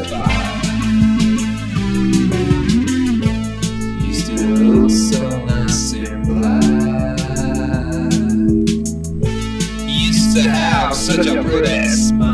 You still look so nice and black. You used to have such a pretty smile.